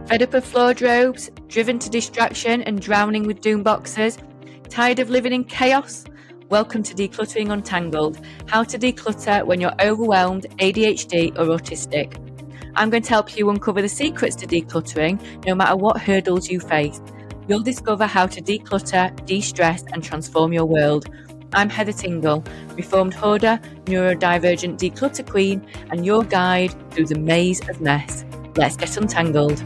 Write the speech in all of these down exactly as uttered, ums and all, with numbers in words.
Fed up of flawed robes, driven to distraction and drowning with doom boxes? Tired of living in chaos? Welcome to Decluttering Untangled, how to declutter when you're overwhelmed, A D H D or autistic. I'm going to help you uncover the secrets to decluttering, no matter what hurdles you face. You'll discover how to declutter, de-stress and transform your world. I'm Heather Tingle, reformed hoarder, neurodivergent declutter queen, and your guide through the maze of mess. Let's get untangled.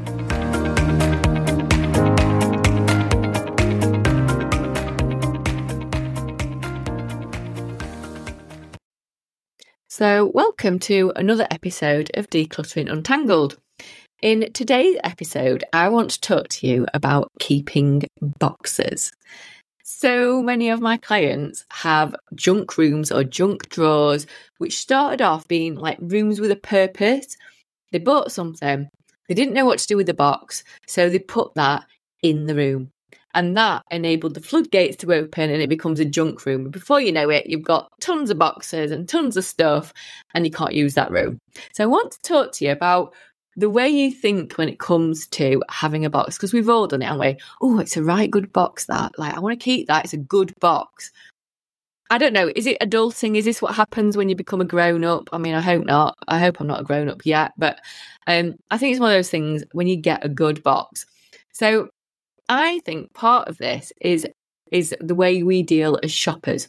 So, welcome to another episode of Decluttering Untangled. In today's episode, I want to talk to you about keeping boxes. So many of my clients have junk rooms or junk drawers, which started off being like rooms with a purpose. They bought something, they didn't know what to do with the box, so they put that in the room. And that enabled the floodgates to open and it becomes a junk room. Before you know it, you've got tons of boxes and tons of stuff and you can't use that room. So I want to talk to you about the way you think when it comes to having a box, because we've all done it, haven't we? Oh, it's a right good box, that. Like, I want to keep that. It's a good box. I don't know. Is it adulting? Is this what happens when you become a grown-up? I mean, I hope not. I hope I'm not a grown-up yet. But um, I think it's one of those things when you get a good box. So I think part of this is is the way we deal as shoppers.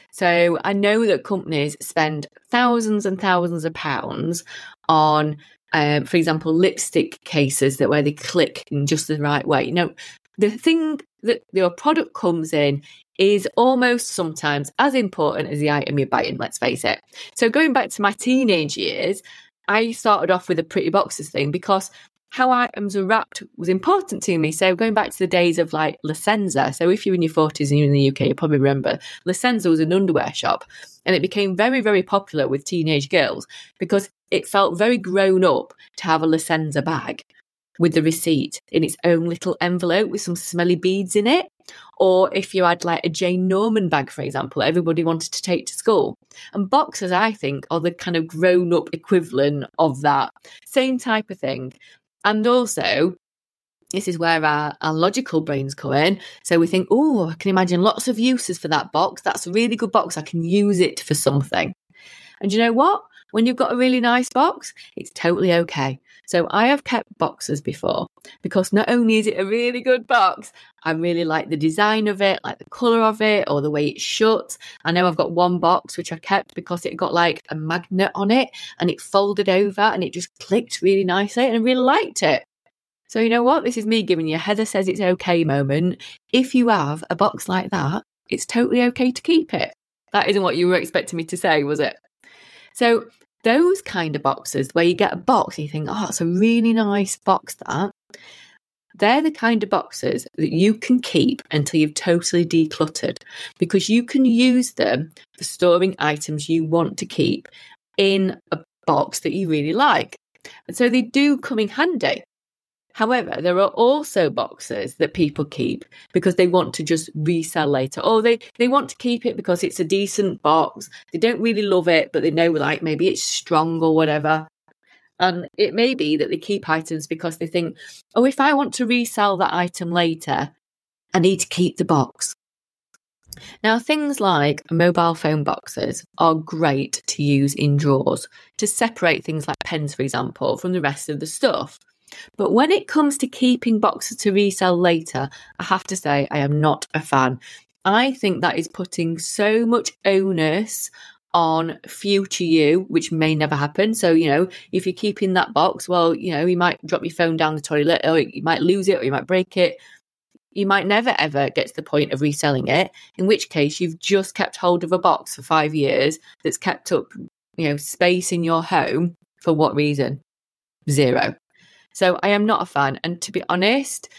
So I know that companies spend thousands and thousands of pounds on, um, for example, lipstick cases that where they click in just the right way. You know, the thing that your product comes in is almost sometimes as important as the item you're buying, let's face it. So going back to my teenage years, I started off with a pretty boxes thing because how items were wrapped was important to me. So going back to the days of like La Senza. So if you're in your forties and you're in the U K, you probably remember La Senza was an underwear shop and it became very, very popular with teenage girls because it felt very grown up to have a La Senza bag with the receipt in its own little envelope with some smelly beads in it. Or if you had like a Jane Norman bag, for example, everybody wanted to take to school. And boxes, I think, are the kind of grown up equivalent of that. Same type of thing. And also, this is where our, our logical brains come in. So we think, oh, I can imagine lots of uses for that box. That's a really good box. I can use it for something. And you know what? When you've got a really nice box, it's totally okay. So I have kept boxes before because not only is it a really good box, I really like the design of it, like the colour of it or the way it's shut. I know I've got one box which I kept because it got like a magnet on it and it folded over and it just clicked really nicely and I really liked it. So you know what? This is me giving you a Heather says it's okay moment. If you have a box like that, it's totally okay to keep it. That isn't what you were expecting me to say, was it? So those kind of boxes where you get a box and you think, oh, it's a really nice box, that. They're the kind of boxes that you can keep until you've totally decluttered because you can use them for storing items you want to keep in a box that you really like. And so they do come in handy. However, there are also boxes that people keep because they want to just resell later, or they, they want to keep it because it's a decent box. They don't really love it, but they know like maybe it's strong or whatever. And it may be that they keep items because they think, oh, if I want to resell that item later, I need to keep the box. Now, things like mobile phone boxes are great to use in drawers to separate things like pens, for example, from the rest of the stuff. But when it comes to keeping boxes to resell later, I have to say I am not a fan. I think that is putting so much onus on future you, which may never happen. So, you know, if you're keeping that box, well, you know, you might drop your phone down the toilet or you might lose it or you might break it. You might never, ever get to the point of reselling it, in which case you've just kept hold of a box for five years that's kept up, you know, space in your home. For what reason? Zero. So I am not a fan. And to be honest,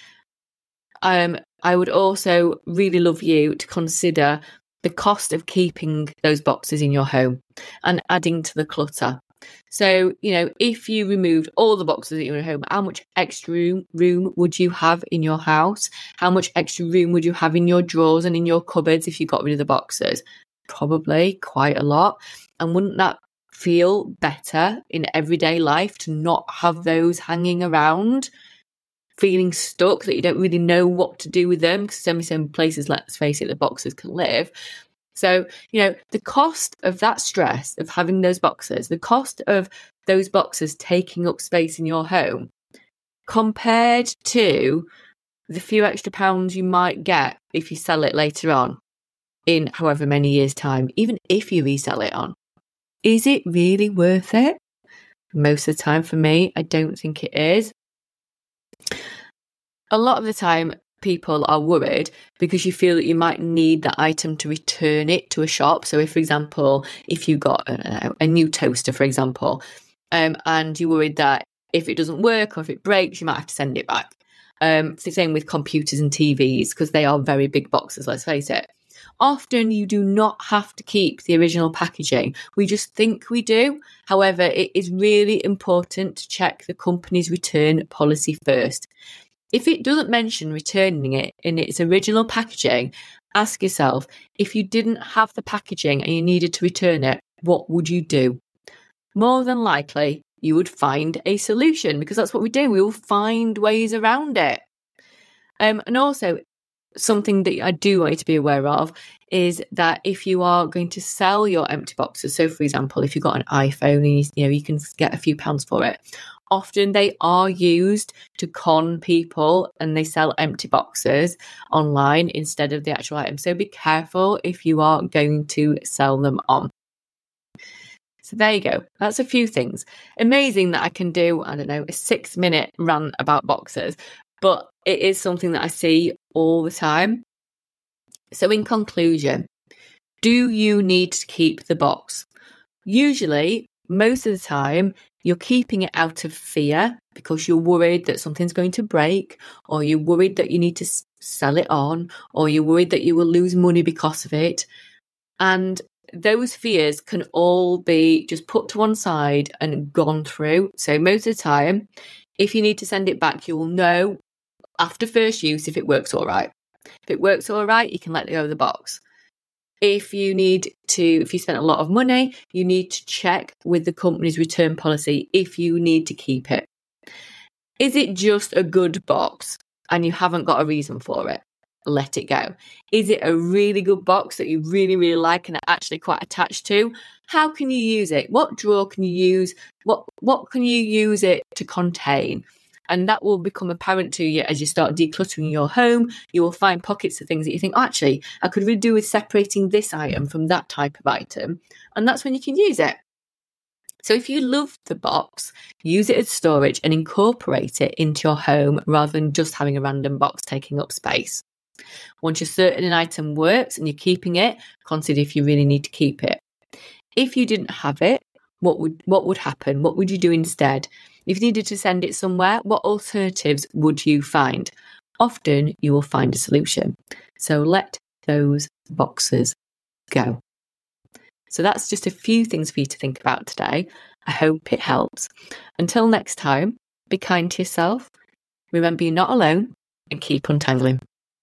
um, I would also really love you to consider the cost of keeping those boxes in your home and adding to the clutter. So, you know, if you removed all the boxes in your home, how much extra room, room would you have in your house? How much extra room would you have in your drawers and in your cupboards if you got rid of the boxes? Probably quite a lot. And wouldn't that feel better in everyday life to not have those hanging around? feeling stuck, that you don't really know what to do with them, because so many, so many places, let's face it, the boxes can live. So, you know, the cost of that stress of having those boxes, the cost of those boxes taking up space in your home, compared to the few extra pounds you might get if you sell it later on in however many years' time, even if you resell it on, is it really worth it? Most of the time for me, I don't think it is. A lot of the time, people are worried because you feel that you might need that item to return it to a shop. So if, for example, if you got a, a new toaster, for example, um, and you're worried that if it doesn't work or if it breaks, you might have to send it back. Um, it's the same with computers and T Vs, because they are very big boxes, let's face it. Often you do not have to keep the original packaging. We just think we do. However, it is really important to check the company's return policy first. If it doesn't mention returning it in its original packaging, ask yourself, if you didn't have the packaging and you needed to return it, what would you do? More than likely, you would find a solution, because that's what we do. We will find ways around it. Um, and also, something that I do want you to be aware of is that if you are going to sell your empty boxes, so for example, if you've got an iPhone and you, you know you can get a few pounds for it, often they are used to con people and they sell empty boxes online instead of the actual item. So be careful if you are going to sell them on. So there you go. That's a few things. Amazing that I can do, I don't know, a six minute rant about boxes, but it is something that I see all the time. So in conclusion, do you need to keep the box? Usually, most of the time, you're keeping it out of fear because you're worried that something's going to break, or you're worried that you need to sell it on, or you're worried that you will lose money because of it. And those fears can all be just put to one side and gone through. So most of the time, if you need to send it back, you will know after first use if it works all right. If it works all right, you can let go of the box. If you need to, if you spent a lot of money, you need to check with the company's return policy if you need to keep it. Is it just a good box and you haven't got a reason for it? Let it go. Is it a really good box that you really, really like and are actually quite attached to? How can you use it? What drawer can you use? What what can you use it to contain? And that will become apparent to you as you start decluttering your home. You will find pockets of things that you think, oh, actually, I could really do with separating this item from that type of item. And that's when you can use it. So if you love the box, use it as storage and incorporate it into your home rather than just having a random box taking up space. Once you're certain an item works and you're keeping it, consider if you really need to keep it. If you didn't have it, what would what would happen? What would you do instead? If you needed to send it somewhere, what alternatives would you find? Often you will find a solution. So let those boxes go. So that's just a few things for you to think about today. I hope it helps. Until next time, be kind to yourself. Remember you're not alone and keep untangling.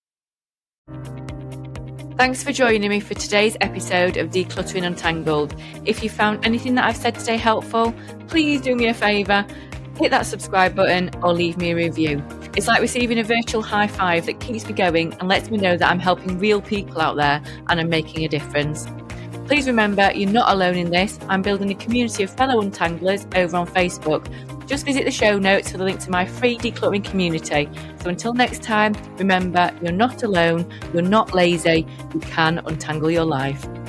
Thanks for joining me for today's episode of Decluttering Untangled. If you found anything that I've said today helpful, please do me a favour. Hit that subscribe button or leave me a review. It's like receiving a virtual high five that keeps me going and lets me know that I'm helping real people out there and I'm making a difference. Please remember, you're not alone in this. I'm building a community of fellow untanglers over on Facebook. Just visit the show notes for the link to my free decluttering community. So until next time, remember, you're not alone, you're not lazy, you can untangle your life.